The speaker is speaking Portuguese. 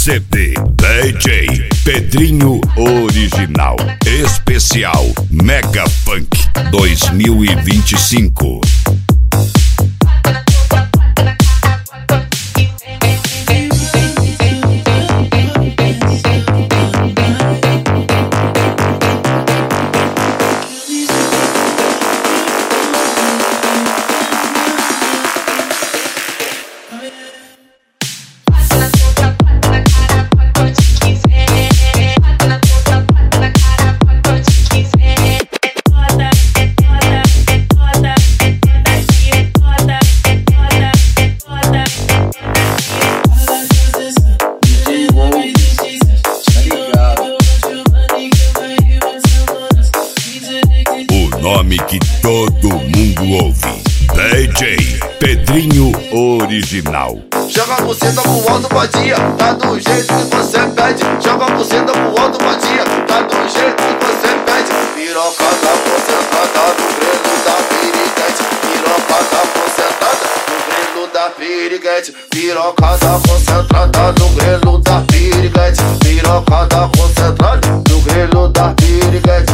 CD DJ Pedrinho Original Especial Mega Funk 2025. Nome que todo mundo ouve, DJ Pedrinho Original. Joga a buceta pro alto, vadia, tá do jeito que você pede. Joga a buceta pro alto, vadia, tá do jeito que você pede. Piroca tá concentrada no grelo da piriguete. Piroca tá concentrada no grelo da piriguete. Piroca tá concentrada no grelo da piriguete. Piroca tá concentrada no grelo da piriguete.